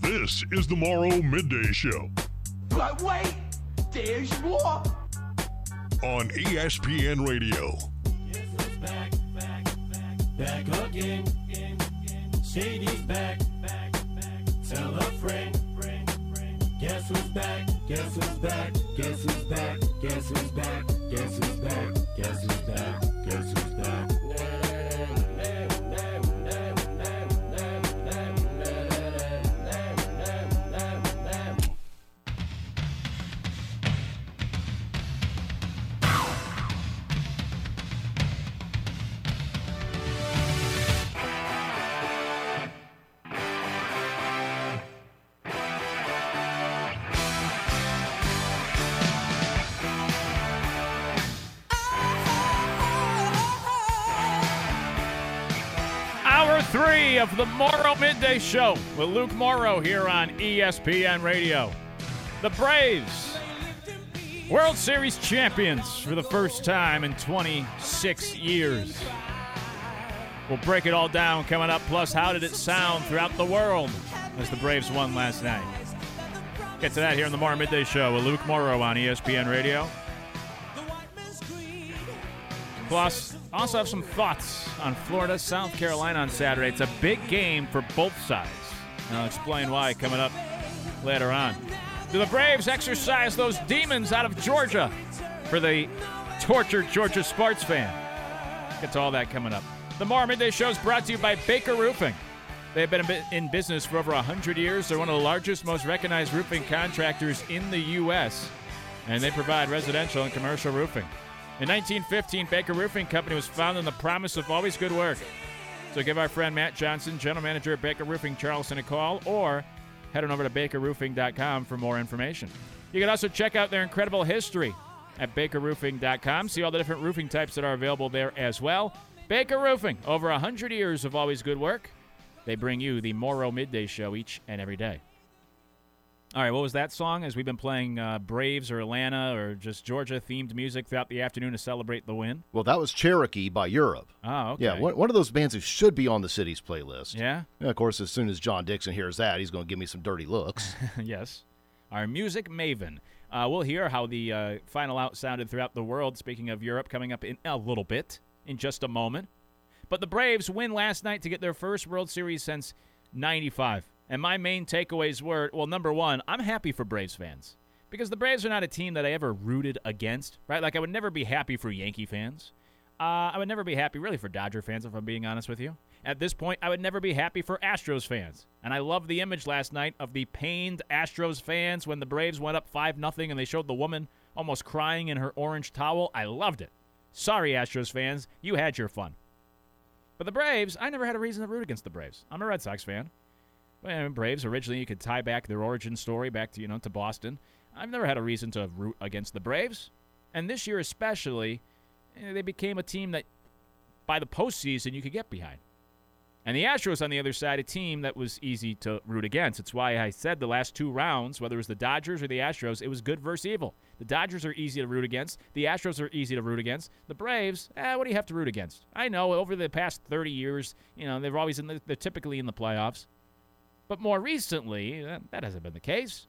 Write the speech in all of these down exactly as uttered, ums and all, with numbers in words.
This is the Morrow Midday Show. But wait, there's more. On E S P N Radio. Yes, it's back, back, back, back again. Shady's back, back, back. Tell a friend, friend, friend. Guess who's back? Guess who's back? Guess who's back? Guess who's back? Guess who's back? Guess who's back? Guess who's back? Three of the Morrow Midday Show with Luke Morrow here on E S P N Radio. The Braves, World Series champions for the first time in twenty-six years. We'll break it all down coming up, plus how did it sound throughout the world as the Braves won last night. Get to that here on the Morrow Midday Show with Luke Morrow on E S P N Radio. Plus, also have some thoughts on Florida, South Carolina on Saturday. It's a big game for both sides. And I'll explain why coming up later on. Do the Braves exercise those demons out of Georgia for the tortured Georgia sports fan? Get to all that coming up. The Morrow Midday Show is brought to you by Baker Roofing. They've been in business for over one hundred years. They're one of the largest, most recognized roofing contractors in the U S, and they provide residential and commercial roofing. In nineteen fifteen, Baker Roofing Company was founded on the promise of always good work. So give our friend Matt Johnson, general manager at Baker Roofing Charleston, a call, or head on over to baker roofing dot com for more information. You can also check out their incredible history at baker roofing dot com. See all the different roofing types that are available there as well. Baker Roofing, over one hundred years of always good work. They bring you the Morrow Midday Show each and every day. All right, what was that song? As we've been playing uh, Braves or Atlanta or just Georgia-themed music throughout the afternoon to celebrate the win? Well, that was Cherokee by Europe. Oh, okay. Yeah, one, one of those bands who should be on the city's playlist. Yeah? And, of course, as soon as John Dixon hears that, he's going to give me some dirty looks. Yes. Our music maven. Uh, we'll hear how the uh, final out sounded throughout the world, speaking of Europe, coming up in a little bit, in just a moment. But the Braves win last night to get their first World Series since ninety-five. And my main takeaways were, well, number one, I'm happy for Braves fans. Because the Braves are not a team that I ever rooted against, right? Like, I would never be happy for Yankee fans. Uh, I would never be happy, really, for Dodger fans, if I'm being honest with you. At this point, I would never be happy for Astros fans. And I loved the image last night of the pained Astros fans when the Braves went up five nothing and they showed the woman almost crying in her orange towel. I loved it. Sorry, Astros fans. You had your fun. But the Braves, I never had a reason to root against the Braves. I'm a Red Sox fan. Well, Braves, originally you could tie back their origin story back to, you know, to Boston. I've never had a reason to root against the Braves. And this year especially, they became a team that by the postseason you could get behind. And the Astros, on the other side, a team that was easy to root against. It's why I said the last two rounds, whether it was the Dodgers or the Astros, it was good versus evil. The Dodgers are easy to root against. The Astros are easy to root against. The Braves, eh, what do you have to root against? I know over the past thirty years, you know, they're always in the, they're typically in the playoffs. But more recently, that hasn't been the case.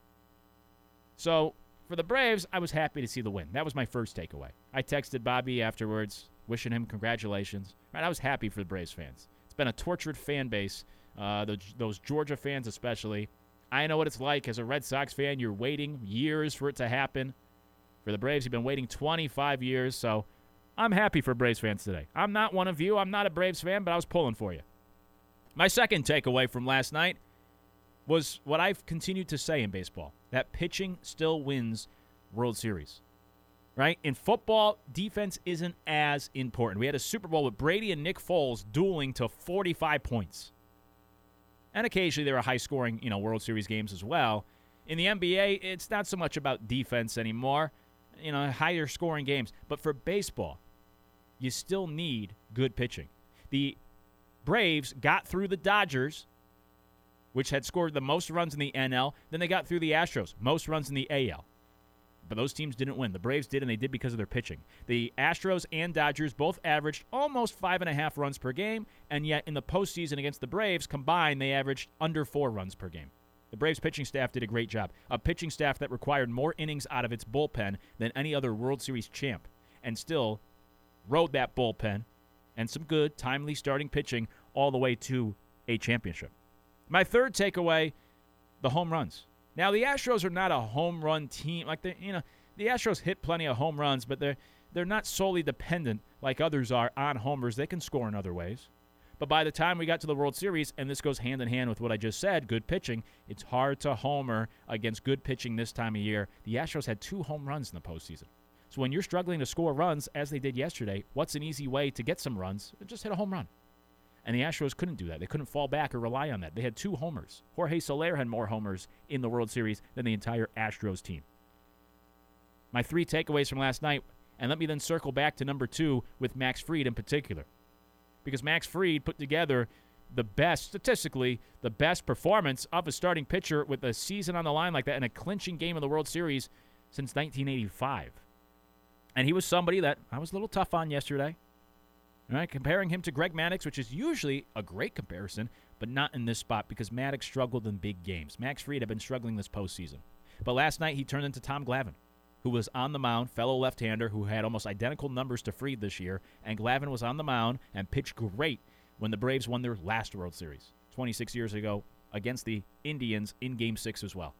So, for the Braves, I was happy to see the win. That was my first takeaway. I texted Bobby afterwards, wishing him congratulations. Right, I was happy for the Braves fans. It's been a tortured fan base, uh, the, those Georgia fans especially. I know what it's like as a Red Sox fan. You're waiting years for it to happen. For the Braves, you've been waiting twenty-five years, so I'm happy for Braves fans today. I'm not one of you. I'm not a Braves fan, but I was pulling for you. My second takeaway from last night was what I've continued to say in baseball, that pitching still wins World Series, right? In football, defense isn't as important. We had a Super Bowl with Brady and Nick Foles dueling to forty-five points. And occasionally there are high-scoring, you know, World Series games as well. In the N B A, it's not so much about defense anymore, you know, higher-scoring games. But for baseball, you still need good pitching. The Braves got through the Dodgers, which had scored the most runs in the N L. Then they got through the Astros, most runs in the A L. But those teams didn't win. The Braves did, and they did because of their pitching. The Astros and Dodgers both averaged almost five and a half runs per game, and yet in the postseason against the Braves, combined, they averaged under four runs per game. The Braves pitching staff did a great job. A pitching staff that required more innings out of its bullpen than any other World Series champ, and still rode that bullpen and some good, timely starting pitching all the way to a championship. My third takeaway, the home runs. Now, the Astros are not a home run team. Like they, you know, the Astros hit plenty of home runs, but they're they're not solely dependent like others are on homers. They can score in other ways. But by the time we got to the World Series, and this goes hand in hand with what I just said, good pitching, it's hard to homer against good pitching this time of year. The Astros had two home runs in the postseason. So when you're struggling to score runs, as they did yesterday, what's an easy way to get some runs? Just hit a home run. And the Astros couldn't do that. They couldn't fall back or rely on that. They had two homers. Jorge Soler had more homers in the World Series than the entire Astros team. My three takeaways from last night, and let me then circle back to number two with Max Fried in particular. Because Max Fried put together the best, statistically, the best performance of a starting pitcher with a season on the line like that in a clinching game of the World Series since nineteen eighty-five. And he was somebody that I was a little tough on yesterday. All right, comparing him to Greg Maddux, which is usually a great comparison, but not in this spot because Maddux struggled in big games. Max Fried had been struggling this postseason. But last night he turned into Tom Glavine, who was on the mound, fellow left-hander who had almost identical numbers to Fried this year, and Glavine was on the mound and pitched great when the Braves won their last World Series twenty-six years ago against the Indians in Game six as well.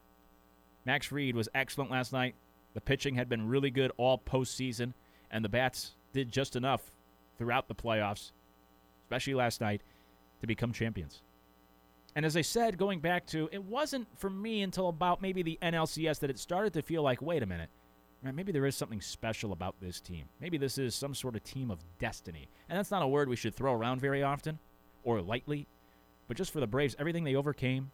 Max Fried was excellent last night. The pitching had been really good all postseason, and the bats did just enough throughout the playoffs, especially last night, to become champions. And as I said, going back to, it wasn't for me until about maybe the N L C S that it started to feel like, wait a minute, right, maybe there is something special about this team. Maybe this is some sort of team of destiny. And that's not a word we should throw around very often or lightly, but just for the Braves, everything they overcame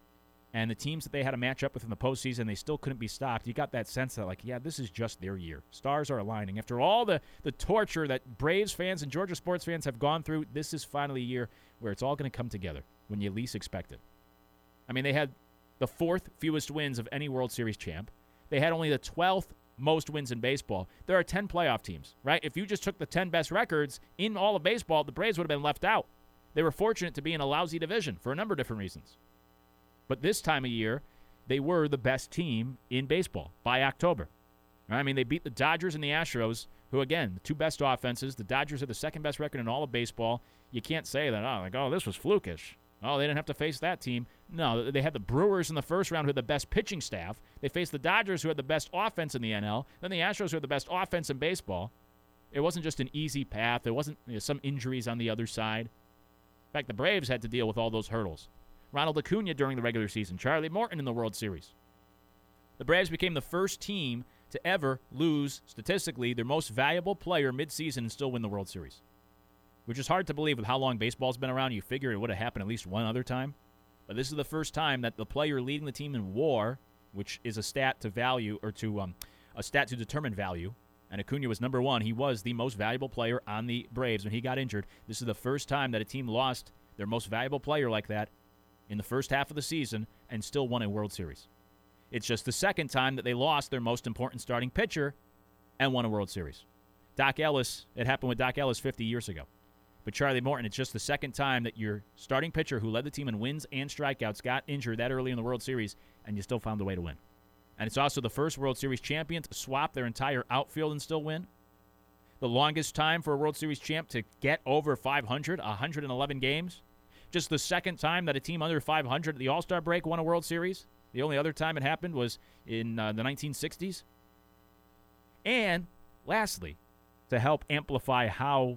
and the teams that they had to match up with in the postseason, they still couldn't be stopped. You got that sense that, like, yeah, this is just their year. Stars are aligning. After all the, the torture that Braves fans and Georgia sports fans have gone through, this is finally a year where it's all going to come together when you least expect it. I mean, they had the fourth fewest wins of any World Series champ. They had only the twelfth most wins in baseball. There are ten playoff teams, right? If you just took the ten best records in all of baseball, the Braves would have been left out. They were fortunate to be in a lousy division for a number of different reasons. But this time of year, they were the best team in baseball by October. I mean, they beat the Dodgers and the Astros, who, again, the two best offenses. The Dodgers had the second best record in all of baseball. You can't say that, oh, like, oh, this was flukish. Oh, they didn't have to face that team. No, they had the Brewers in the first round who had the best pitching staff. They faced the Dodgers who had the best offense in the N L. Then the Astros who had the best offense in baseball. It wasn't just an easy path. There wasn't you know, some injuries on the other side. In fact, the Braves had to deal with all those hurdles. Ronald Acuna during the regular season. Charlie Morton in the World Series. The Braves became the first team to ever lose, statistically, their most valuable player midseason and still win the World Series. Which is hard to believe with how long baseball's been around. You figure it would have happened at least one other time. But this is the first time that the player leading the team in WAR, which is a stat to value, or to um, a stat to determine value, and Acuna was number one. He was the most valuable player on the Braves when he got injured. This is the first time that a team lost their most valuable player like that in the first half of the season and still won a World Series. It's just the second time that they lost their most important starting pitcher and won a World Series. Doc Ellis, it happened with Doc Ellis fifty years ago. But Charlie Morton, it's just the second time that your starting pitcher who led the team in wins and strikeouts got injured that early in the World Series, and you still found a way to win. And it's also the first World Series champion to swap their entire outfield and still win. The longest time for a World Series champ to get over five hundred, one hundred eleven games. Just the second time that a team under five hundred at the All-Star break won a World Series. The only other time it happened was in uh, the nineteen sixties. And lastly, to help amplify how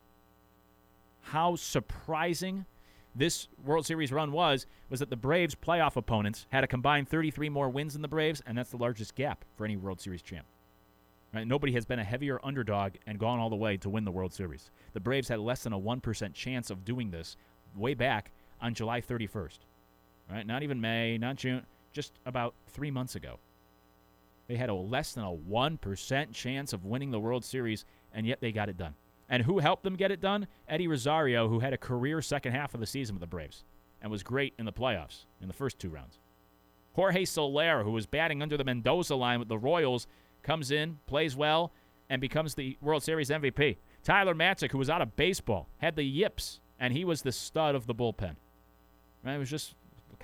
how surprising this World Series run was, was that the Braves' playoff opponents had a combined thirty-three more wins than the Braves, and that's the largest gap for any World Series champ. Right? Nobody has been a heavier underdog and gone all the way to win the World Series. The Braves had less than a one percent chance of doing this way back on July thirty-first. Right? Not even May, not June, just about three months ago. They had a less than a one percent chance of winning the World Series, and yet they got it done. And who helped them get it done? Eddie Rosario, who had a career second half of the season with the Braves and was great in the playoffs in the first two rounds. Jorge Soler, who was batting under the Mendoza line with the Royals, comes in, plays well, and becomes the World Series M V P. Tyler Matzek, who was out of baseball, had the yips, and he was the stud of the bullpen. Right? It was just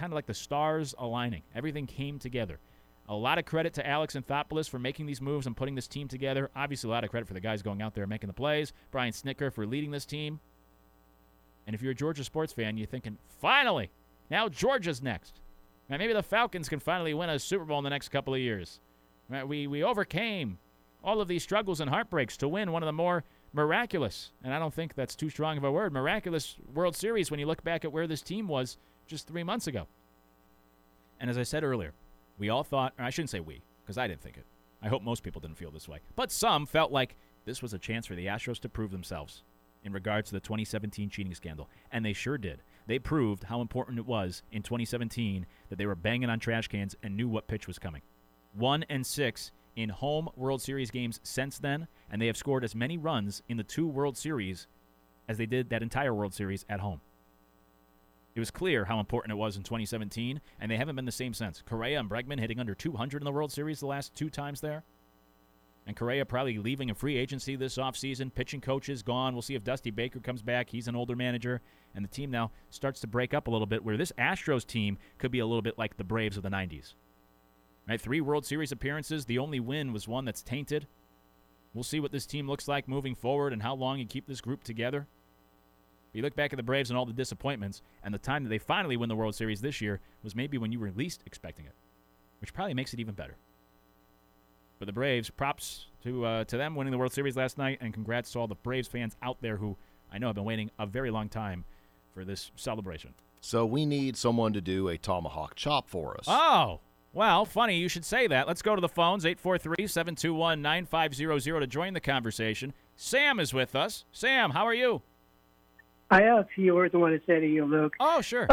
kind of like the stars aligning. Everything came together. A lot of credit to Alex Anthopoulos for making these moves and putting this team together. Obviously, a lot of credit for the guys going out there and making the plays. Brian Snitker for leading this team. And if you're a Georgia sports fan, you're thinking, finally, now Georgia's next. Right, maybe the Falcons can finally win a Super Bowl in the next couple of years. Right, we, we overcame all of these struggles and heartbreaks to win one of the more miraculous, and I don't think that's too strong of a word, miraculous World Series when you look back at where this team was just three months ago. And as I said earlier, we all thought, or I shouldn't say we, because I didn't think it. I hope most people didn't feel this way. But some felt like this was a chance for the Astros to prove themselves in regards to the twenty seventeen cheating scandal. And they sure did. They proved how important it was in twenty seventeen that they were banging on trash cans and knew what pitch was coming. One and six in home World Series games since then, and they have scored as many runs in the two World Series as they did that entire World Series at home. It was clear how important it was in twenty seventeen, and they haven't been the same since. Correa and Bregman hitting under two hundred in the World Series the last two times there. And Correa probably leaving a free agency this offseason. Pitching coach is gone. We'll see if Dusty Baker comes back. He's an older manager. And the team now starts to break up a little bit, where this Astros team could be a little bit like the Braves of the nineties. Right? Three World Series appearances. The only win was one that's tainted. We'll see what this team looks like moving forward and how long you keep this group together. You look back at the Braves and all the disappointments, and the time that they finally win the World Series this year was maybe when you were least expecting it, which probably makes it even better. But the Braves, props to uh, to them winning the World Series last night, and congrats to all the Braves fans out there who I know have been waiting a very long time for this celebration. So we need someone to do a tomahawk chop for us. Oh, well, funny you should say that. Let's go to the phones, eight four three, seven two one, nine five zero zero to join the conversation. Sam is with us. Sam, how are you? I asked you were the one that said to you, Luke. Oh, sure.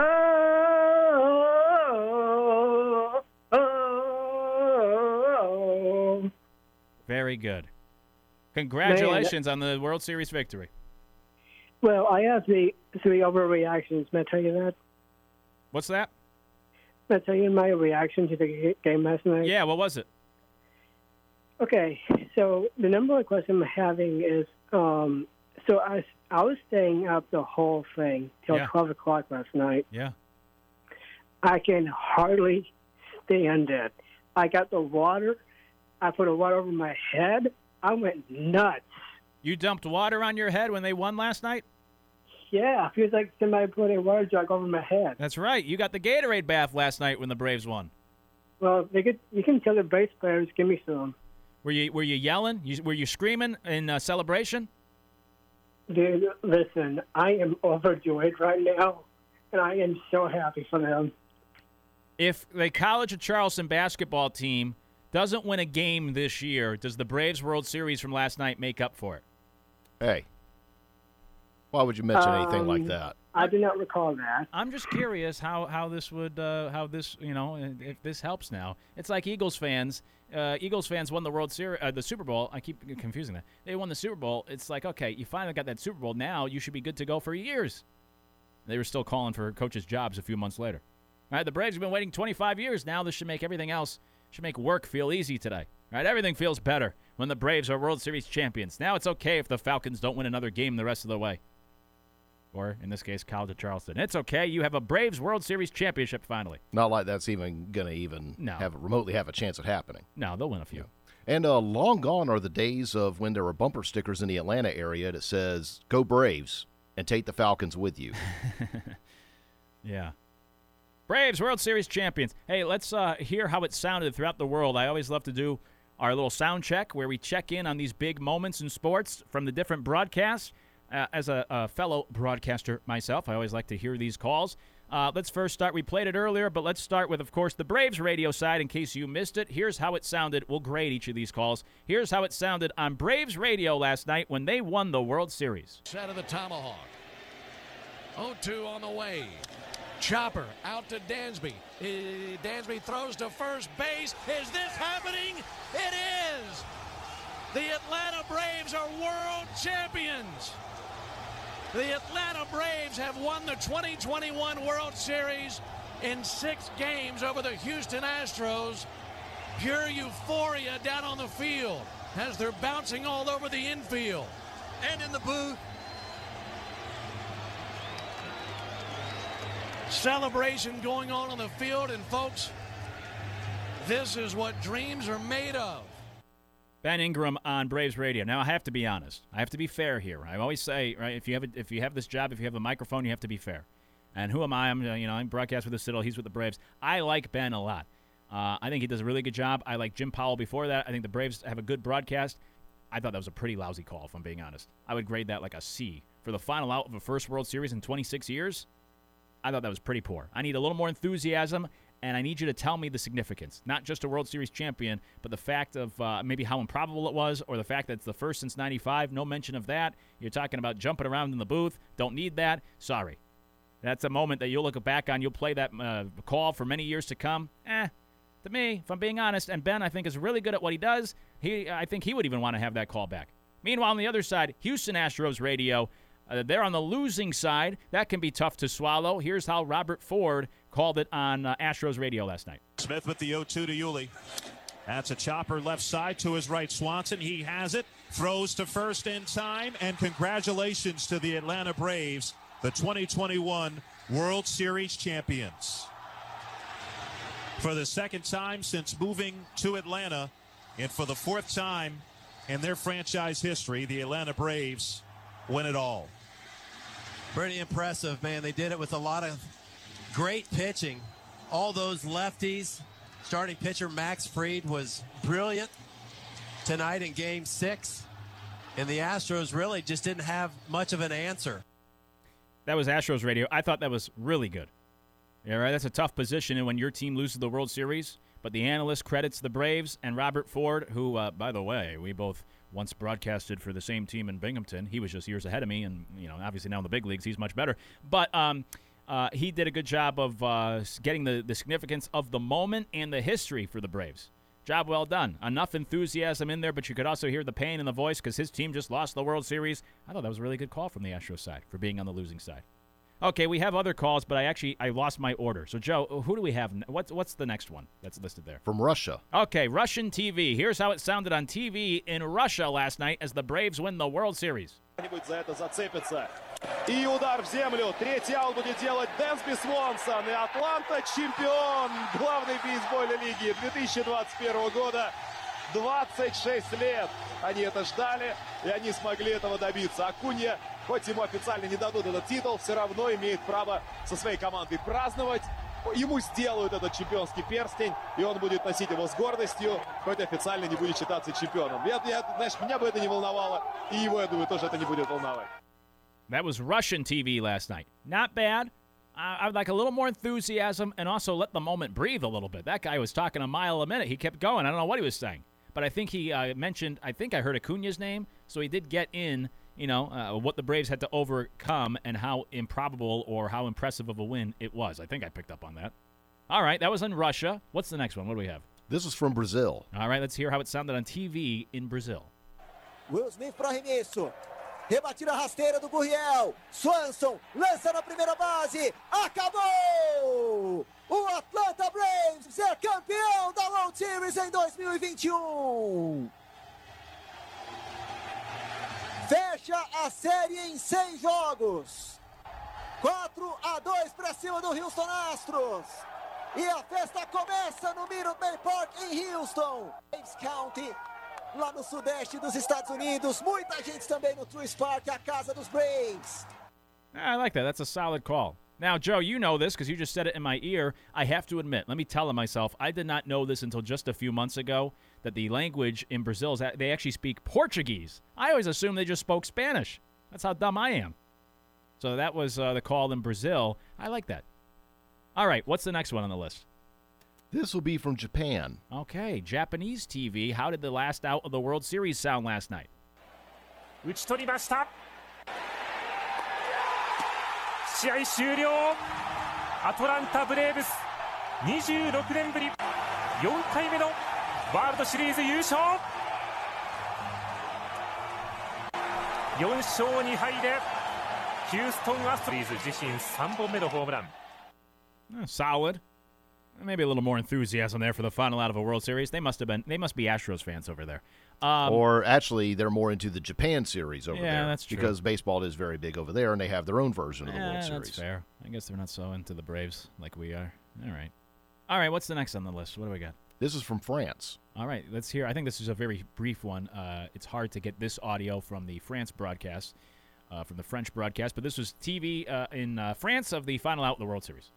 Oh, oh, oh. Very good. Congratulations Man, on the World Series victory. Well, I asked the three overreactions. May I tell you that? What's that? May I tell you my reaction to the game last night? Yeah, what was it? Okay, so the number one question I'm having is, um, so I, I was staying up the whole thing till Yeah. twelve o'clock last night. Yeah. I can hardly stand it. I got the water. I put the water over my head. I went nuts. You dumped water on your head when they won last night? Yeah, it feels like somebody put a water jug over my head. That's right. You got the Gatorade bath last night when the Braves won. Well, they could, you can tell the base players, give me some. Were you were you yelling? You, were you screaming in uh, celebration? Dude, listen, I am overjoyed right now, and I am so happy for them. If the College of Charleston basketball team doesn't win a game this year, does the Braves World Series from last night make up for it? Hey, why would you mention anything Um, like that? I do not recall that. I'm just curious how, how this would uh, how this you know if this helps now. It's like Eagles fans. Uh, Eagles fans won the World Series, uh, the Super Bowl. I keep confusing that. They won the Super Bowl. It's like, okay, you finally got that Super Bowl. Now you should be good to go for years. They were still calling for coaches' jobs a few months later. All right, the Braves have been waiting twenty-five years. Now this should make everything else should make work feel easy today. All right, everything feels better when the Braves are World Series champions. Now it's okay if the Falcons don't win another game the rest of the way. Or, in this case, College of Charleston. It's okay. You have a Braves World Series championship finally. Not like that's even going to even No. have remotely have a chance at happening. No, they'll win a few. And uh, long gone are the days of when there were bumper stickers in the Atlanta area that says, "Go Braves," and take the Falcons with you. Yeah. Braves World Series champions. Hey, let's uh, hear how it sounded throughout the world. I always love to do our little sound check where we check in on these big moments in sports from the different broadcasts. Uh, as a, a fellow broadcaster myself, I always like to hear these calls. Uh, let's first start. We played it earlier, but let's start with, of course, the Braves radio side in case you missed it. Here's how it sounded. We'll grade each of these calls. Here's how it sounded on Braves radio last night when they won the World Series. Set of the tomahawk. oh two on the way. Chopper out to Dansby. Uh, Dansby throws to first base. Is this happening? It is! The Atlanta Braves are world champions! The Atlanta Braves have won the twenty twenty-one World Series in six games over the Houston Astros. Pure euphoria down on the field as they're bouncing all over the infield. And in the booth, celebration going on on the field, and folks, this is what dreams are made of. Ben Ingram on Braves Radio. Now I have to be honest. I have to be fair here. I always say, right, if you have a, if you have this job, if you have a microphone, you have to be fair. And who am I? I'm you know I'm broadcast with the Citadel. He's with the Braves. I like Ben a lot. Uh, I think he does a really good job. I like Jim Powell before that. I think the Braves have a good broadcast. I thought that was a pretty lousy call, if I'm being honest. I would grade that like a C. For the final out of a first World Series in twenty-six years, I thought that was pretty poor. I need a little more enthusiasm, and I need you to tell me the significance. Not just a World Series champion, but the fact of uh, maybe how improbable it was, or the fact that it's the first since ninety-five. No mention of that. You're talking about jumping around in the booth. Don't need that. Sorry. That's a moment that you'll look back on. You'll play that uh, call for many years to come. Eh, to me, if I'm being honest, and Ben, I think, is really good at what he does. He, I think he would even want to have that call back. Meanwhile, on the other side, Houston Astros Radio, uh, they're on the losing side. That can be tough to swallow. Here's how Robert Ford called it on uh, Astros Radio last night. Smith with the oh two to Yuli. That's a chopper left side to his right. Swanson, he has it. Throws to first in time, and congratulations to the Atlanta Braves, the twenty twenty-one World Series champions. For the second time since moving to Atlanta, and for the fourth time in their franchise history, the Atlanta Braves win it all. Pretty impressive, man. They did it with a lot of great pitching. All those lefties. Starting pitcher Max Fried was brilliant tonight in game six. And the Astros really just didn't have much of an answer. That was Astros Radio. I thought that was really good. Yeah, right. That's a tough position, and when your team loses the World Series. But the analyst credits the Braves and Robert Ford, who, uh, by the way, we both once broadcasted for the same team in Binghamton. He was just years ahead of me, and you know, obviously now in the big leagues, he's much better. But um, uh, he did a good job of uh, getting the, the significance of the moment and the history for the Braves. Job well done. Enough enthusiasm in there, but you could also hear the pain in the voice because his team just lost the World Series. I thought that was a really good call from the Astros side for being on the losing side. Okay, we have other calls, but I actually I lost my order. So, Joe, who do we have? What's what's the next one that's listed there? From Russia. Okay, Russian T V. Here's how it sounded on T V in Russia last night as the Braves win the World Series. За это зацепится. И удар в землю. Третий аут будет делать Дэнсби Свонсон. И Атланта чемпион главной бейсбольной лиги две тысячи двадцать первого года. двадцать шесть лет они это ждали, и они смогли этого добиться. Акунья, хоть ему официально не дадут этот титул, все равно имеет право со своей командой праздновать. Ему сделают этот чемпионский перстень, и он будет носить его с гордостью, хоть официально не будет считаться чемпионом. Я, я, знаешь, меня бы это не волновало, и его, я думаю, тоже это не будет волновать. That was Russian T V last night. Not bad. I would like a little more enthusiasm and also let the moment breathe a little bit. That guy was talking a mile a minute. He kept going. I don't know what he was saying. But I think he uh, mentioned, I think I heard Acuna's name, so he did get in, you know, uh, what the Braves had to overcome and how improbable or how impressive of a win it was. I think I picked up on that. All right, that was in Russia. What's the next one? What do we have? This is from Brazil. All right, let's hear how it sounded on T V in Brazil. Will Smith para arremesso. Rebatida rasteira do Gurriel. Swanson lança na primeira base. Acabou! O Atlanta Braves é campeão da World Series em dois mil e vinte e um. Fecha a série em seis jogos. quatro a dois para cima do Houston Astros. E a festa começa no Minute Maid Park em Houston. Braves County, lá no sudeste dos Estados Unidos. Muita gente também no Truist Park, a casa dos Braves. I like that. That's a solid call. Now, Joe, you know this because you just said it in my ear. I have to admit, let me tell myself, I did not know this until just a few months ago, that the language in Brazil, is they actually speak Portuguese. I always assumed they just spoke Spanish. That's how dumb I am. So that was uh, the call in Brazil. I like that. All right, what's the next one on the list? This will be from Japan. Okay, Japanese T V. How did the last out of the World Series sound last night? 打ち取りました。試合終了。アトランタブレーブスにじゅうろくねんぶりよんかいめのワールドシリーズ優勝。よん勝に敗でヒューストンアストロズ自身さんぼんめのホームラン。 Solid. Maybe a little more enthusiasm there for the final out of a World Series. They must have been. They must be Astros fans over there. Um, or actually, they're more into the Japan series over yeah, there. that's true. Because baseball is very big over there, and they have their own version of the eh, World Series. That's fair. I guess they're not so into the Braves like we are. All right. All right, what's the next on the list? What do we got? This is from France. All right, let's hear. I think this is a very brief one. Uh, it's hard to get this audio from the France broadcast, uh, from the French broadcast, but this was T V uh, in uh, France of the final out of the World Series.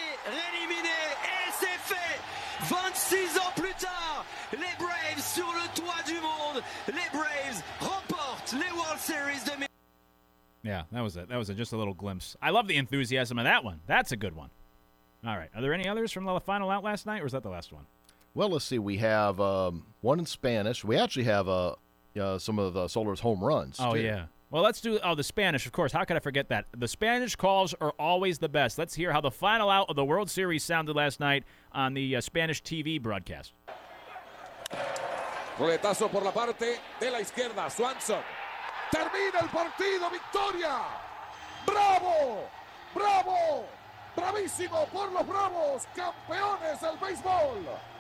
vingt-six ans plus tard, les Braves sur le toit du monde. Les Braves remportent les World Series de... Yeah, that was it. That was a, just a little glimpse. I love the enthusiasm of that one. That's a good one. All right. Are there any others from the final out last night, or is that the last one? Well, let's see. We have um, one in Spanish. We actually have uh, uh, some of uh, Soler's home runs. Oh, too. yeah. Well, let's do oh the Spanish, of course. How could I forget that? The Spanish calls are always the best. Let's hear how the final out of the World Series sounded last night on the uh, Spanish T V broadcast. Roletazo por la parte de la izquierda. Swanson. Termina el partido. Victoria. Bravo. Bravo. Bravísimo por los Bravos. Campeones del béisbol.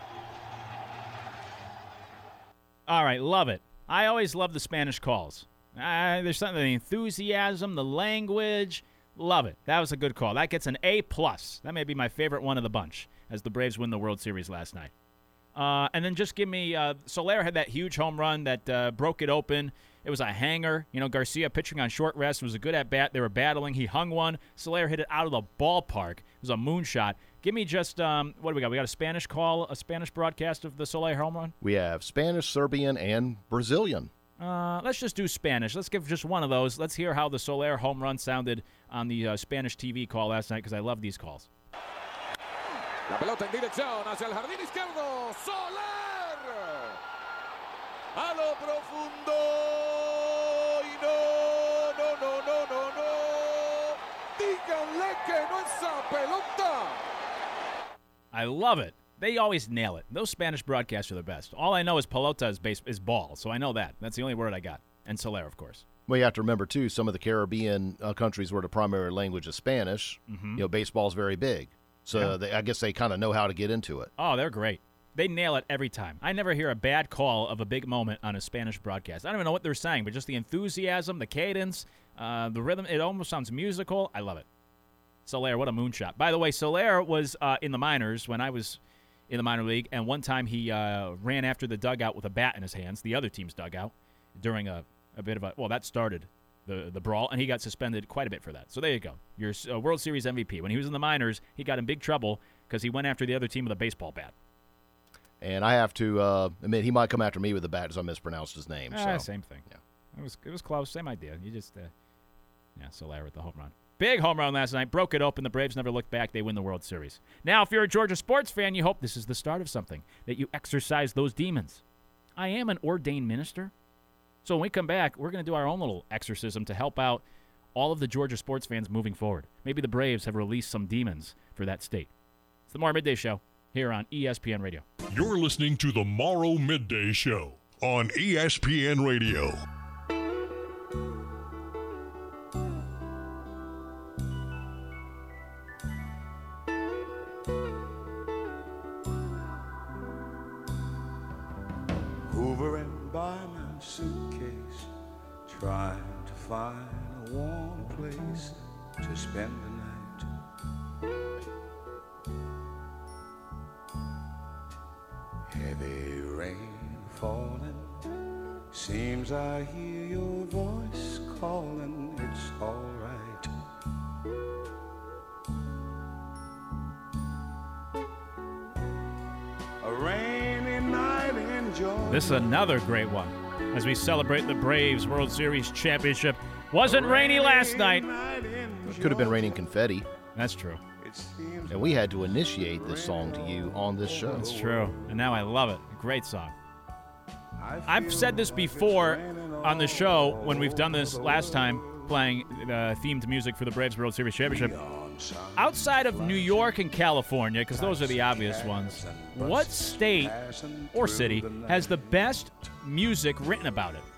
All right. Love it. I always love the Spanish calls. Uh, there's something, the enthusiasm, the language. Love it. That was a good call. That gets an A plus. That may be my favorite one of the bunch as the Braves win the World Series last night. Uh, and then just give me, uh, Soler had that huge home run that uh, broke it open. It was a hanger. You know, Garcia pitching on short rest. It was a good at-bat. They were battling. He hung one. Soler hit it out of the ballpark. It was a moonshot. Give me just, um, what do we got? We got a Spanish call, a Spanish broadcast of the Soler home run? We have Spanish, Serbian, and Brazilian. Uh, let's just do Spanish. Let's give just one of those. Let's hear how the Soler home run sounded on the uh, Spanish T V call last night, because I love these calls. La pelota en dirección hacia el jardín izquierdo. Soler. A lo profundo. Y no, no, no, no, no, no. Díganle que no esa pelota. I love it. They always nail it. Those Spanish broadcasts are the best. All I know is pelota is, base, is ball, so I know that. That's the only word I got. And Soler, of course. Well, you have to remember, too, some of the Caribbean uh, countries where the primary language is Spanish, mm-hmm. you know, baseball's very big. So yeah. they, I guess they kind of know how to get into it. Oh, they're great. They nail it every time. I never hear a bad call of a big moment on a Spanish broadcast. I don't even know what they're saying, but just the enthusiasm, the cadence, uh, the rhythm, it almost sounds musical. I love it. Soler, what a moonshot. By the way, Soler was uh, in the minors when I was in the minor league, and one time he uh, ran after the dugout with a bat in his hands, the other team's dugout, during a, a bit of a, well, that started the, the brawl, and he got suspended quite a bit for that. So there you go. Your uh, World Series M V P. When he was in the minors, he got in big trouble because he went after the other team with a baseball bat. And I have to uh, admit, he might come after me with a bat as I mispronounced his name. Ah, so. Same thing. Yeah, it was it was close. Same idea. You just, uh, yeah, Soler with the home run. Big home run last night. Broke it open. The Braves never looked back. They win the World Series. Now, if you're a Georgia sports fan, you hope this is the start of something, that you exorcise those demons. I am an ordained minister. So when we come back, we're going to do our own little exorcism to help out all of the Georgia sports fans moving forward. Maybe the Braves have released some demons for that state. It's the Morrow Midday Show here on E S P N Radio. You're listening to the Morrow Midday Show on E S P N Radio. Hoovering by my suitcase, trying to find a warm place to spend the night. Heavy rain falling, seems I hear your voice calling, it's all right. A rainy night in Georgia. This is another great one as we celebrate the Braves World Series championship. Wasn't rainy last night. It could have been raining confetti. That's true. And we had to initiate this song to you on this show. That's true. And now I love it. Great song. I've said this before on the show when we've done this last time, playing uh, themed music for the Braves World Series championship. Outside of New York and California, because those are the obvious ones, what state or city has the best music written about it?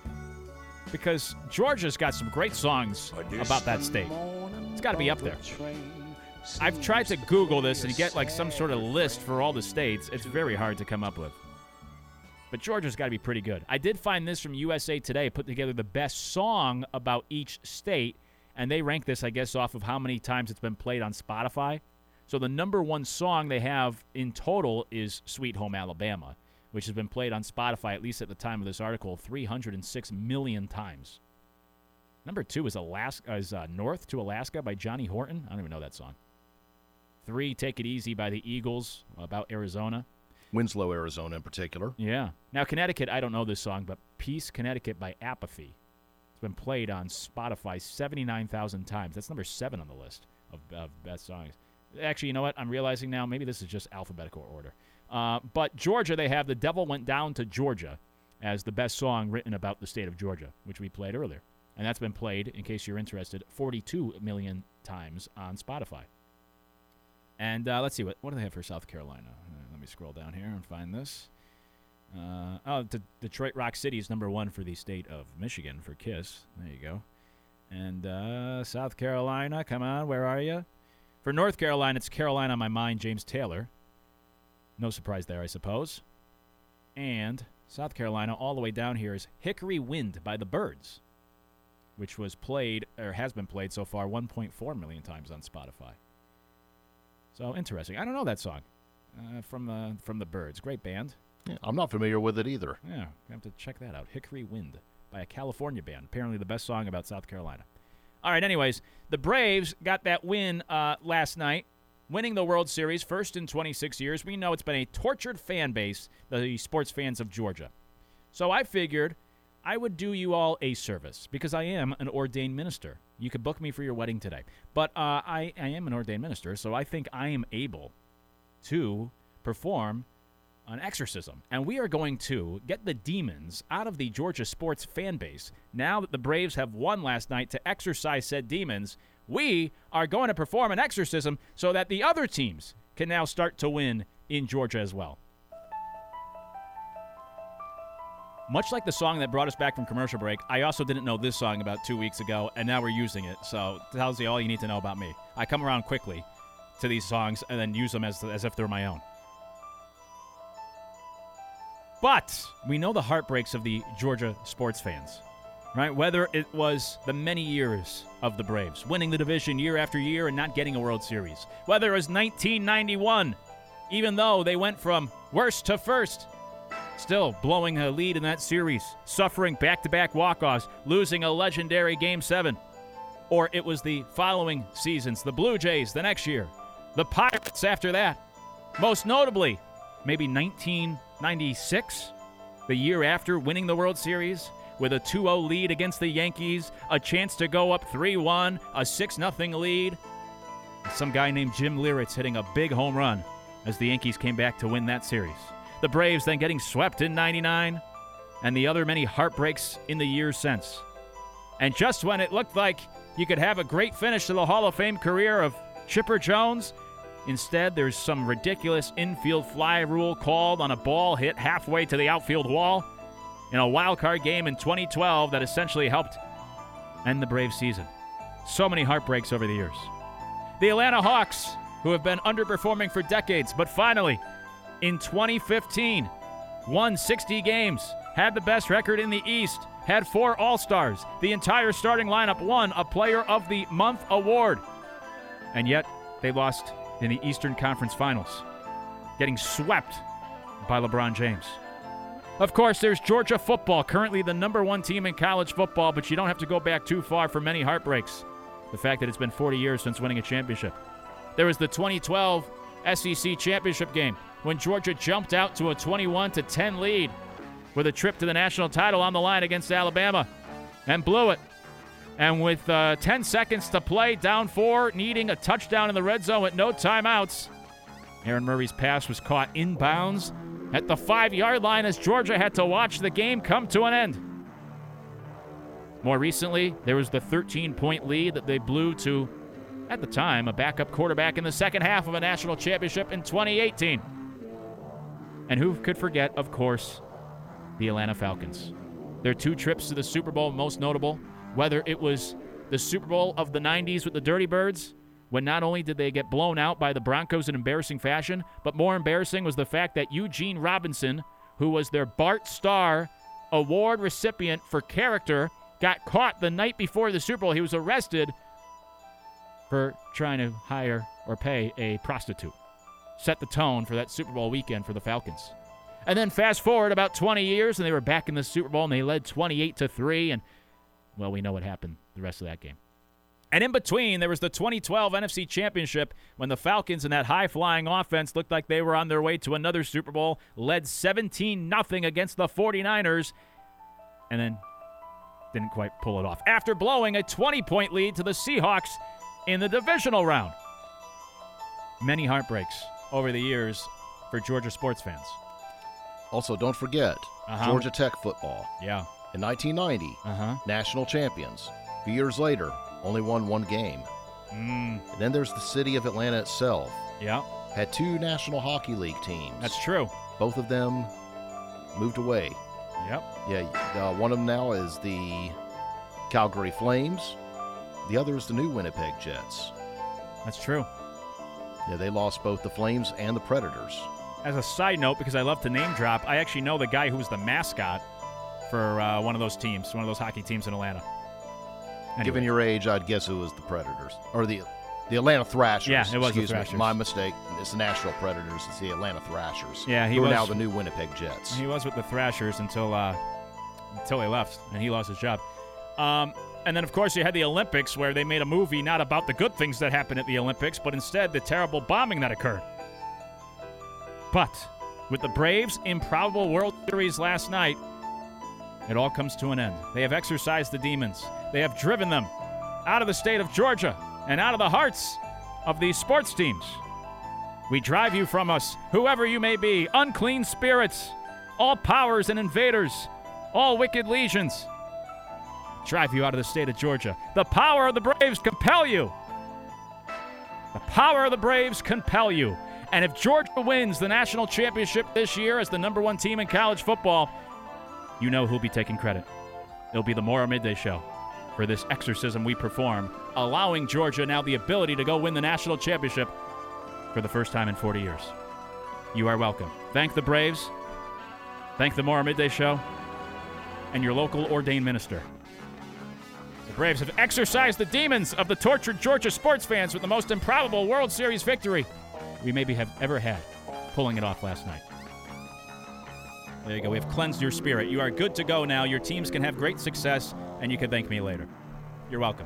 Because Georgia's got some great songs about that state. It's got to be up there. I've tried to Google this and get like some sort of list for all the states. It's very hard to come up with. But Georgia's got to be pretty good. I did find this from U S A Today, put together the best song about each state, and they rank this, I guess, off of how many times it's been played on Spotify. So the number one song they have in total is Sweet Home Alabama, which has been played on Spotify, at least at the time of this article, three hundred six million times. Number two is Alaska, is uh, North to Alaska by Johnny Horton. I don't even know that song. Three, Take It Easy by the Eagles, about Arizona. Winslow, Arizona in particular. Yeah. Now, Connecticut, I don't know this song, but Peace, Connecticut by Apathy. It's been played on Spotify seventy-nine thousand times. That's number seven on the list of, of best songs. Actually, you know what? I'm realizing now maybe this is just alphabetical order. Uh, but Georgia, they have The Devil Went Down to Georgia as the best song written about the state of Georgia, which we played earlier. And that's been played, in case you're interested, forty-two million times on Spotify. And uh, let's see, what, what do they have for South Carolina? Uh, let me scroll down here and find this. Uh, oh, D- Detroit Rock City is number one for the state of Michigan for KISS. There you go. And uh, South Carolina, come on, where are you? For North Carolina, it's Carolina on My Mind, James Taylor. No surprise there, I suppose. And South Carolina, all the way down here, is Hickory Wind by the Byrds, which was played, or has been played so far, one point four million times on Spotify. So, interesting. I don't know that song uh, from, the, from the Byrds. Great band. Yeah, I'm not familiar with it either. Yeah, I have to check that out. Hickory Wind by a California band. Apparently the best song about South Carolina. All right, anyways, the Braves got that win uh, last night, winning the World Series, first in twenty-six years. We know it's been a tortured fan base, the sports fans of Georgia. So I figured I would do you all a service because I am an ordained minister. You could book me for your wedding today. But uh, I, I am an ordained minister, so I think I am able to perform an exorcism. And we are going to get the demons out of the Georgia sports fan base. Now that the Braves have won last night to exorcise said demons, we are going to perform an exorcism so that the other teams can now start to win in Georgia as well. Much like the song that brought us back from commercial break, I also didn't know this song about two weeks ago, and now we're using it. So it tells you all you need to know about me. I come around quickly to these songs and then use them as, as if they're my own. But we know the heartbreaks of the Georgia sports fans, right? Whether it was the many years of the Braves, winning the division year after year and not getting a World Series. Whether it was nineteen ninety-one, even though they went from worst to first, still blowing a lead in that series, suffering back-to-back walk-offs, losing a legendary Game seven. Or it was the following seasons, the Blue Jays the next year, the Pirates after that. Most notably, maybe nineteen ninety-six, the year after winning the World Series, with a two oh lead against the Yankees, a chance to go up three one, a six nothing lead. Some guy named Jim Leyritz hitting a big home run as the Yankees came back to win that series. The Braves then getting swept in ninety-nine, and the other many heartbreaks in the years since. And just when it looked like you could have a great finish to the Hall of Fame career of Chipper Jones, instead there's some ridiculous infield fly rule called on a ball hit halfway to the outfield wall in a wild card game in twenty twelve that essentially helped end the Braves season. So many heartbreaks over the years. The Atlanta Hawks, who have been underperforming for decades, but finally, in twenty fifteen, won sixty games, had the best record in the East, had four All-Stars. The entire starting lineup won a Player of the Month award. And yet, they lost in the Eastern Conference Finals, getting swept by LeBron James. Of course, there's Georgia football, currently the number one team in college football, but you don't have to go back too far for many heartbreaks. The fact that it's been forty years since winning a championship. There was the twenty twelve S E C championship game when Georgia jumped out to a twenty-one to ten lead with a trip to the national title on the line against Alabama and blew it. And with uh, ten seconds to play, down four, needing a touchdown in the red zone with no timeouts, Aaron Murray's pass was caught inbounds at the five-yard line as Georgia had to watch the game come to an end. More recently, there was the thirteen-point lead that they blew to, at the time, a backup quarterback in the second half of a national championship in twenty eighteen. And who could forget, of course, the Atlanta Falcons. Their two trips to the Super Bowl, most notable, whether it was the Super Bowl of the nineties with the Dirty Birds, when not only did they get blown out by the Broncos in embarrassing fashion, but more embarrassing was the fact that Eugene Robinson, who was their Bart Starr Award recipient for character, got caught the night before the Super Bowl. He was arrested for trying to hire or pay a prostitute. Set the tone for that Super Bowl weekend for the Falcons. And then fast forward about twenty years, and they were back in the Super Bowl, and they led twenty-eight to three, and, well, we know what happened the rest of that game. And in between, there was the twenty twelve N F C Championship when the Falcons and that high-flying offense looked like they were on their way to another Super Bowl, led seventeen nothing against the forty-niners, and then didn't quite pull it off after blowing a twenty-point lead to the Seahawks in the divisional round. Many heartbreaks over the years for Georgia sports fans. Also, don't forget, Uh-huh. Georgia Tech football. Yeah. In nineteen ninety, Uh-huh. national champions. A few years later, only won one game. Mm. And then there's the city of Atlanta itself. Yeah. Had two National Hockey League teams. That's true. Both of them moved away. Yep. Yeah, uh, one of them now is the Calgary Flames. The other is the new Winnipeg Jets. That's true. Yeah, they lost both the Flames and the Predators. As a side note, because I love to name drop, I actually know the guy who was the mascot for uh, one of those teams, one of those hockey teams in Atlanta. Anyway. Given your age, I'd guess it was the Predators. Or the the Atlanta Thrashers. Yeah, it was Excuse the me. Thrashers. My mistake. It's the Nashville Predators. It's the Atlanta Thrashers. Yeah, he who was are now the new Winnipeg Jets. He was with the Thrashers until uh, until they left, and he lost his job. Um, and then, of course, you had the Olympics, where they made a movie not about the good things that happened at the Olympics, but instead the terrible bombing that occurred. But with the Braves' improbable World Series last night, it all comes to an end. They have exorcised the demons. They have driven them out of the state of Georgia and out of the hearts of these sports teams. We drive you from us, whoever you may be, unclean spirits, all powers and invaders, all wicked legions. Drive you out of the state of Georgia. The power of the Braves compel you. The power of the Braves compel you. And if Georgia wins the national championship this year as the number one team in college football, you know who'll be taking credit. It'll be the Morrow Midday Show for this exorcism we perform, allowing Georgia now the ability to go win the national championship for the first time in forty years. You are welcome. Thank the Braves. Thank the Morrow Midday Show and your local ordained minister. The Braves have exorcised the demons of the tortured Georgia sports fans with the most improbable World Series victory we maybe have ever had, pulling it off last night. There you go. We have cleansed your spirit. You are good to go now. Your teams can have great success, and you can thank me later. You're welcome.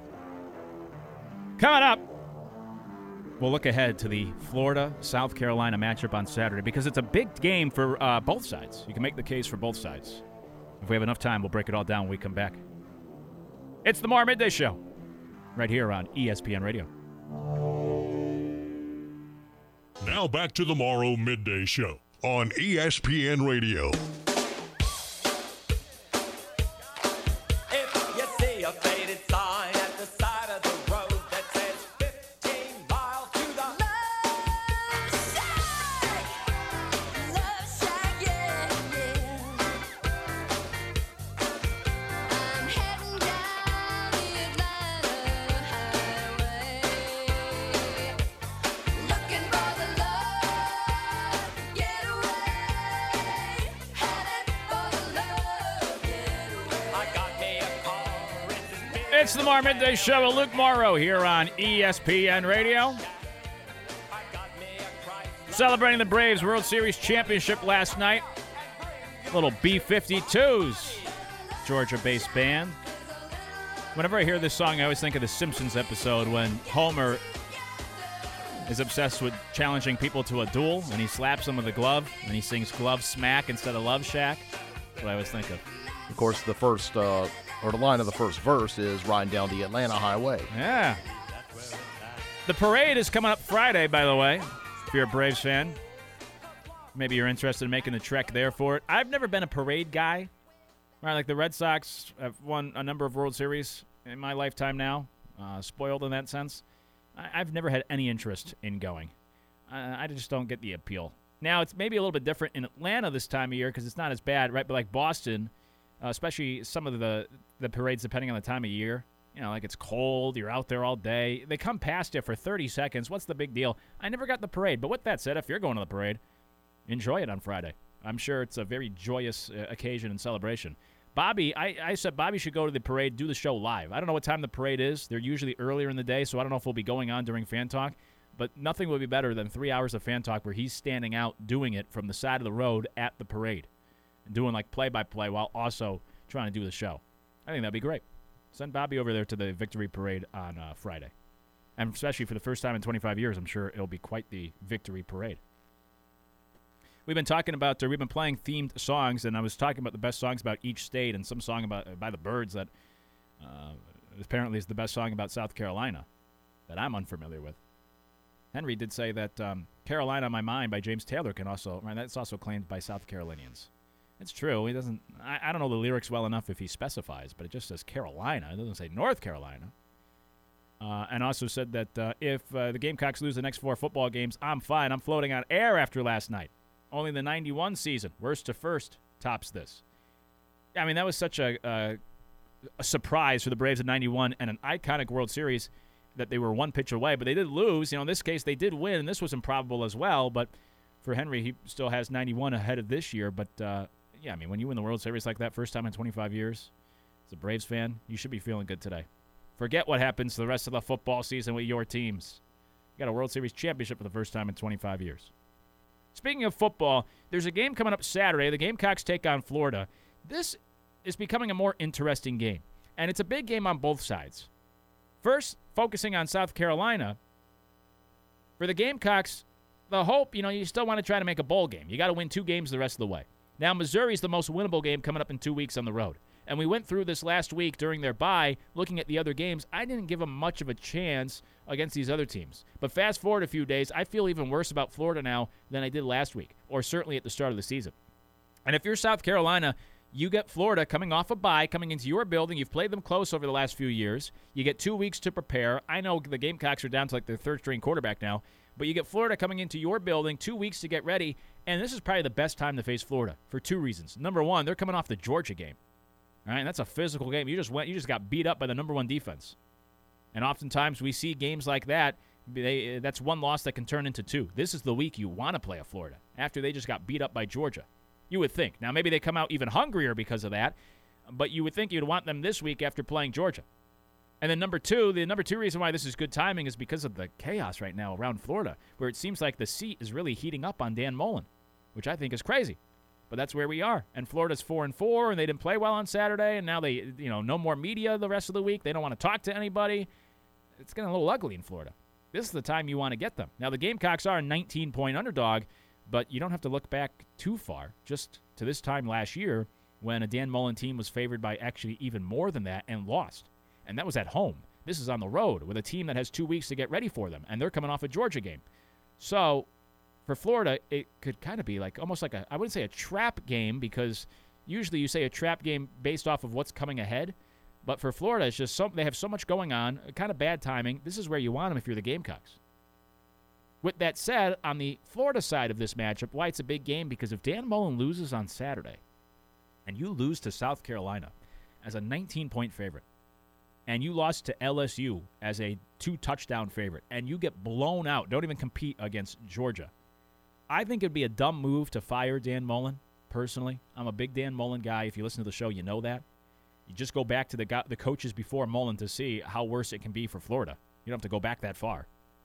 Coming up, we'll look ahead to the Florida-South Carolina matchup on Saturday because it's a big game for uh, both sides. You can make the case for both sides. If we have enough time, we'll break it all down when we come back. It's the Morrow Midday Show, right here on E S P N Radio. Now back to the Morrow Midday Show on E S P N Radio. If you see a faded sign at the side of the road that says fifteen miles to the Love Shack, Love Shack, yeah, yeah. I'm heading down the Atlanta highway, looking for the love getaway, headed for the love getaway. I got me a car. It's the Morrow Midday Show with Luke Morrow here on E S P N Radio. Celebrating the Braves World Series championship last night. Little B fifty-twos, Georgia-based band. Whenever I hear this song, I always think of the Simpsons episode when Homer is obsessed with challenging people to a duel, and he slaps them with a glove, and he sings Glove Smack instead of Love Shack. That's what I always think of. Of course, the first, uh, or the line of the first verse is riding down the Atlanta highway. Yeah. The parade is coming up Friday, by the way, if you're a Braves fan. Maybe you're interested in making the trek there for it. I've never been a parade guy. Right, like the Red Sox have won a number of World Series in my lifetime now. Uh, spoiled in that sense. I- I've never had any interest in going. I-, I just don't get the appeal. Now, it's maybe a little bit different in Atlanta this time of year because it's not as bad, right? But like Boston, uh, especially some of the, the parades depending on the time of year, You know, like it's cold, you're out there all day. They come past you for thirty seconds. What's the big deal? I never got the parade. But with that said, if you're going to the parade, enjoy it on Friday. I'm sure it's a very joyous uh, occasion and celebration. Bobby, I, I said Bobby should go to the parade, do the show live. I don't know what time the parade is. They're usually earlier in the day, so I don't know if we'll be going on during Fan Talk. But nothing would be better than three hours of Fan Talk where he's standing out doing it from the side of the road at the parade. And doing like play-by-play while also trying to do the show. I think that'd be great. Send Bobby over there to the victory parade on uh, Friday. And especially for the first time in twenty-five years, I'm sure it'll be quite the victory parade. We've been talking about, uh, we've been playing themed songs, and I was talking about the best songs about each state, and some song about uh, by the Byrds that uh, apparently is the best song about South Carolina that I'm unfamiliar with. Henry did say that um, Carolina on My Mind by James Taylor can also, right, that's also claimed by South Carolinians. It's true. He doesn't, I, I don't know the lyrics well enough if he specifies, but it just says Carolina. It doesn't say North Carolina. Uh, and also said that uh, if uh, the Gamecocks lose the next four football games, I'm fine. I'm floating on air after last night. Only the ninety-one season, worst to first, tops this. I mean, that was such a, a, a surprise for the Braves in ninety-one and an iconic World Series that they were one pitch away. But they did lose. You know, in this case, they did win, and this was improbable as well. But for Henry, he still has ninety-one ahead of this year. But, uh, yeah, I mean, when you win the World Series like that, first time in twenty-five years, as a Braves fan, you should be feeling good today. Forget what happens the rest of the football season with your teams. You got a World Series championship for the first time in twenty-five years. Speaking of football, there's a game coming up Saturday. The Gamecocks take on Florida. This is becoming a more interesting game, and it's a big game on both sides. First, focusing on South Carolina. For the Gamecocks, the hope, you know, you still want to try to make a bowl game. You got to win two games the rest of the way. Now, Missouri's the most winnable game coming up in two weeks on the road. And we went through this last week during their bye, looking at the other games. I didn't give them much of a chance against these other teams. But fast forward a few days, I feel even worse about Florida now than I did last week, or certainly at the start of the season. And if you're South Carolina, you get Florida coming off a bye, coming into your building. You've played them close over the last few years. You get two weeks to prepare. I know the Gamecocks are down to like their third-string quarterback now, but you get Florida coming into your building, two weeks to get ready, and this is probably the best time to face Florida for two reasons. Number one, they're coming off the Georgia game. All right, and that's a physical game. You just went, you just got beat up by the number one defense. And oftentimes we see games like that. They, that's one loss that can turn into two. This is the week you want to play a Florida after they just got beat up by Georgia. You would think. Now, maybe they come out even hungrier because of that, but you would think you'd want them this week after playing Georgia. And then number two, the number two reason why this is good timing is because of the chaos right now around Florida, where it seems like the seat is really heating up on Dan Mullen, which I think is crazy. But that's where we are. And Florida's four and four, and they didn't play well on Saturday, and now they, you know, no more media the rest of the week. They don't want to talk to anybody. It's getting a little ugly in Florida. This is the time you want to get them. Now, the Gamecocks are a nineteen-point underdog, but you don't have to look back too far, just to this time last year when a Dan Mullen team was favored by actually even more than that and lost. And that was at home. This is on the road with a team that has two weeks to get ready for them, and they're coming off a Georgia game. So for Florida, it could kind of be like almost like a, I wouldn't say a trap game, because usually you say a trap game based off of what's coming ahead. But for Florida, it's just so, they have so much going on, kind of bad timing. This is where you want them if you're the Gamecocks. With that said, on the Florida side of this matchup, why it's a big game, because if Dan Mullen loses on Saturday and you lose to South Carolina as a nineteen-point favorite, and you lost to L S U as a two-touchdown favorite, and you get blown out, don't even compete against Georgia, I think it'd be a dumb move to fire Dan Mullen, personally. I'm a big Dan Mullen guy. If you listen to the show, you know that. You just go back to the go- the coaches before Mullen to see how worse it can be for Florida. You don't have to go back that far.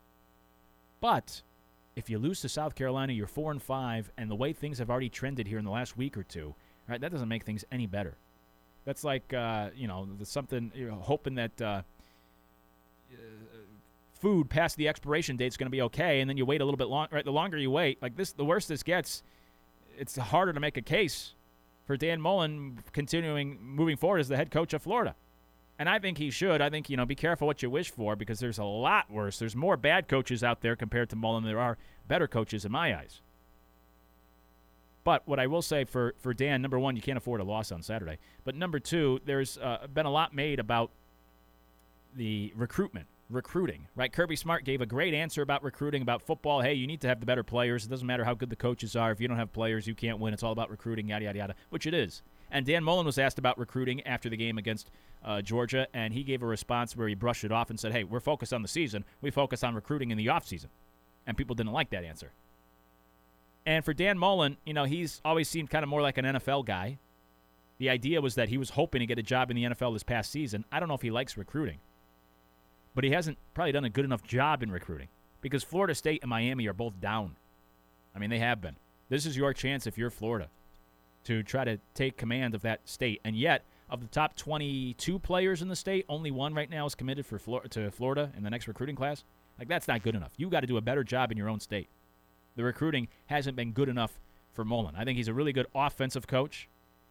But if you lose to South Carolina, you're four and five, and the way things have already trended here in the last week or two, right? That doesn't make things any better. That's like uh, you know, something you're hoping that uh, food past the expiration date is going to be okay, and then you wait a little bit long. Right, the longer you wait, like this, the worse this gets. It's harder to make a case for Dan Mullen continuing moving forward as the head coach of Florida. And I think he should. I think, you know, be careful what you wish for, because there's a lot worse. There's more bad coaches out there compared to Mullen than there are better coaches in my eyes. But what I will say for, for Dan, number one, you can't afford a loss on Saturday. But number two, there's uh, been a lot made about the recruitment, recruiting, right? Kirby Smart gave a great answer about recruiting, about football. Hey, you need to have the better players. It doesn't matter how good the coaches are. If you don't have players, you can't win. It's all about recruiting, yada, yada, yada, which it is. And Dan Mullen was asked about recruiting after the game against uh, Georgia, and he gave a response where he brushed it off and said, hey, we're focused on the season. We focus on recruiting in the offseason. And people didn't like that answer. And for Dan Mullen, you know, he's always seemed kind of more like an N F L guy. The idea was that he was hoping to get a job in the N F L this past season. I don't know if he likes recruiting. But he hasn't probably done a good enough job in recruiting because Florida State and Miami are both down. I mean, they have been. This is your chance if you're Florida to try to take command of that state. And yet, of the top twenty-two players in the state, only one right now is committed for Flor- to Florida in the next recruiting class. Like, that's not good enough. You got to do a better job in your own state. The recruiting hasn't been good enough for Mullen. I think he's a really good offensive coach.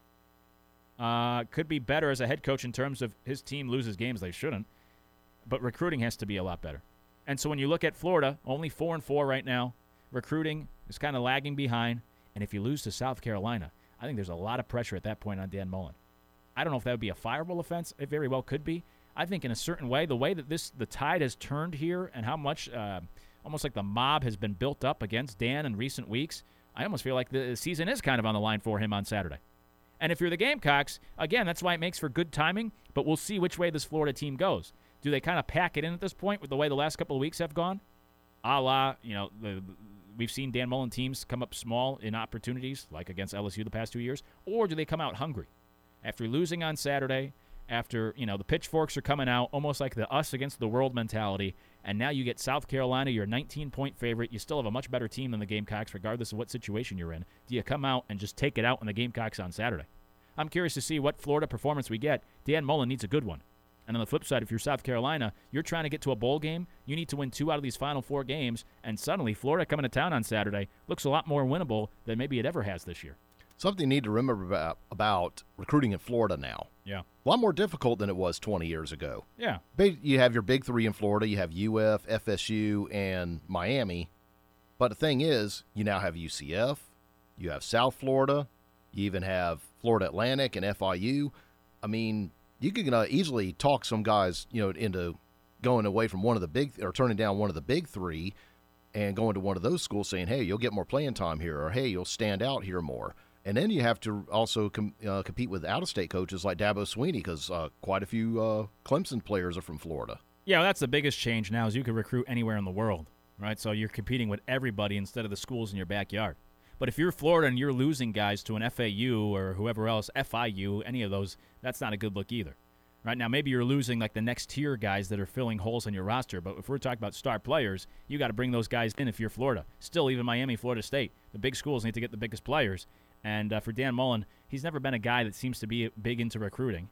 Uh, could be better as a head coach in terms of his team loses games they shouldn't. But recruiting has to be a lot better. And so when you look at Florida, only four and four right now. Recruiting is kind of lagging behind. And if you lose to South Carolina, I think there's a lot of pressure at that point on Dan Mullen. I don't know if that would be a fireable offense. It very well could be. I think in a certain way, the way that this the tide has turned here and how much, uh, almost like the mob has been built up against Dan in recent weeks, I almost feel like the season is kind of on the line for him on Saturday. And if you're the Gamecocks, again, that's why it makes for good timing, but we'll see which way this Florida team goes. Do they kind of pack it in at this point with the way the last couple of weeks have gone? A la, you know, the, we've seen Dan Mullen teams come up small in opportunities, like against L S U the past two years, or do they come out hungry? After losing on Saturday, after, you know, the pitchforks are coming out, almost like the us against the world mentality, and now you get South Carolina, you're a nineteen-point favorite, you still have a much better team than the Gamecocks, regardless of what situation you're in. Do you come out and just take it out on the Gamecocks on Saturday? I'm curious to see what Florida performance we get. Dan Mullen needs a good one. And on the flip side, if you're South Carolina, you're trying to get to a bowl game. You need to win two out of these final four games. And suddenly, Florida coming to town on Saturday looks a lot more winnable than maybe it ever has this year. Something you need to remember about, about recruiting in Florida now. Yeah. A lot more difficult than it was twenty years ago. Yeah. You have your big three in Florida. You have U F, F S U, and Miami. But the thing is, you now have U C F. You have South Florida. You even have Florida Atlantic and F I U. I mean, you can uh, easily talk some guys, you know, into going away from one of the big or turning down one of the big three and going to one of those schools saying, hey, you'll get more playing time here, or hey, you'll stand out here more. And then you have to also com- uh, compete with out-of-state coaches like Dabo Swinney because uh, quite a few uh, Clemson players are from Florida. Yeah, well, that's the biggest change now is you can recruit anywhere in the world, right? So you're competing with everybody instead of the schools in your backyard. But if you're Florida and you're losing guys to an F A U or whoever else, F I U, any of those, that's not a good look either. Right now, maybe you're losing like the next tier guys that are filling holes in your roster. But if we're talking about star players, you got to bring those guys in if you're Florida. Still, even Miami, Florida State, the big schools need to get the biggest players. And uh, for Dan Mullen, he's never been a guy that seems to be big into recruiting.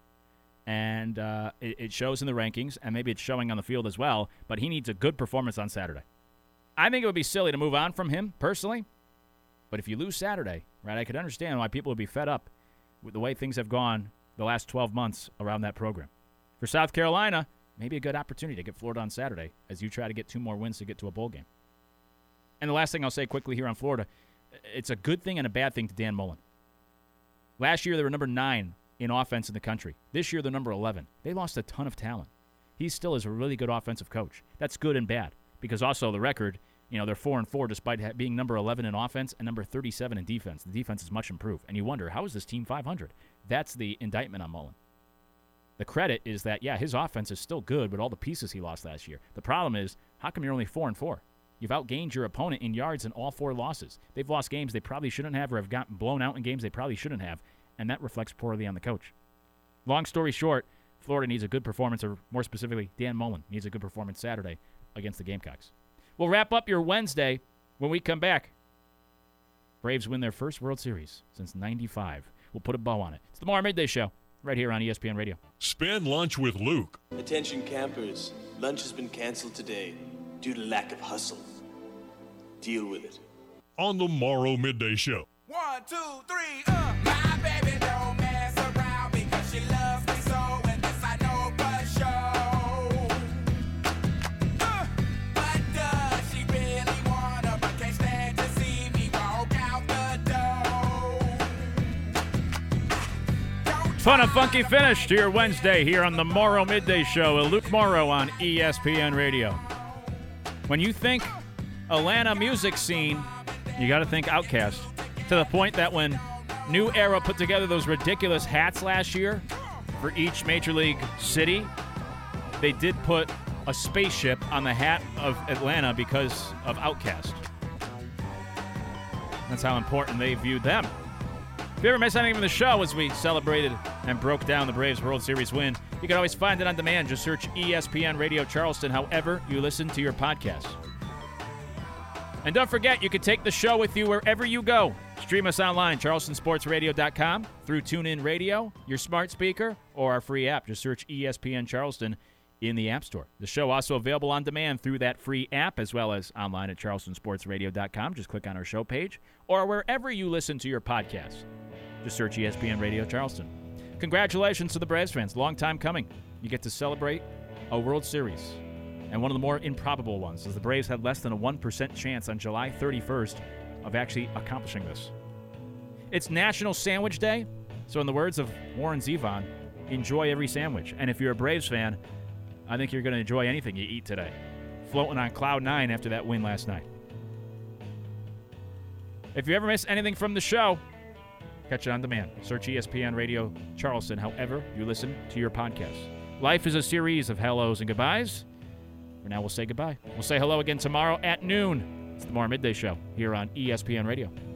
And uh, it, it shows in the rankings, and maybe it's showing on the field as well. But he needs a good performance on Saturday. I think it would be silly to move on from him, personally. But if you lose Saturday, right, I could understand why people would be fed up with the way things have gone the last twelve months around that program. For South Carolina, maybe a good opportunity to get Florida on Saturday as you try to get two more wins to get to a bowl game. And the last thing I'll say quickly here on Florida, it's a good thing and a bad thing to Dan Mullen. Last year, they were number nine in offense in the country. This year, they're number eleven. They lost a ton of talent. He still is a really good offensive coach. That's good and bad because also the record, you know, they're four and four despite being number eleven in offense and number thirty-seven in defense. The defense is much improved. And you wonder, how is this team five hundred? That's the indictment on Mullen. The credit is that, yeah, his offense is still good with all the pieces he lost last year. The problem is, how come you're only four and four? You've outgained your opponent in yards in all four losses. They've lost games they probably shouldn't have or have gotten blown out in games they probably shouldn't have, and that reflects poorly on the coach. Long story short, Florida needs a good performance, or more specifically, Dan Mullen needs a good performance Saturday against the Gamecocks. We'll wrap up your Wednesday when we come back. Braves win their first World Series since ninety-five. We'll put a bow on it. It's the Tomorrow Midday Show right here on E S P N Radio. Spend lunch with Luke. Attention campers, lunch has been canceled today due to lack of hustle. Deal with it. On the Morrow Midday Show. One, two, three, uh. My baby don't mess around because she loves me so, and this I know for sure. Uh, but does she really wanna, but can't stand to see me walk out the door? Fun and funky finish to your Wednesday here on the Morrow Midday Show with Luke Morrow on E S P N Radio. When you think Atlanta music scene, you got to think Outkast. To the point that when New Era put together those ridiculous hats last year for each major league city. They did put a spaceship on the hat of Atlanta because of Outkast. That's how important they viewed them. If you ever missed anything from the show as we celebrated and broke down the Braves World Series win, you can always find it on demand. Just search E S P N Radio Charleston however you listen to your podcasts. And don't forget, you can take the show with you wherever you go. Stream us online, charleston sports radio dot com, through TuneIn Radio, your smart speaker, or our free app. Just search E S P N Charleston in the App Store. The show also available on demand through that free app, as well as online at charleston sports radio dot com. Just click on our show page, or wherever you listen to your podcasts. Just search E S P N Radio Charleston. Congratulations to the Braves fans. Long time coming. You get to celebrate a World Series. And one of the more improbable ones, as the Braves had less than a one percent chance on July thirty-first of actually accomplishing this. It's National Sandwich Day, so in the words of Warren Zevon, enjoy every sandwich. And if you're a Braves fan, I think you're going to enjoy anything you eat today. Floating on cloud nine after that win last night. If you ever miss anything from the show, catch it on demand. Search E S P N Radio Charleston however you listen to your podcast. Life is a series of hellos and goodbyes. For now, we'll say goodbye. We'll say hello again tomorrow at noon. It's the Tomorrow Midday Show here on E S P N Radio.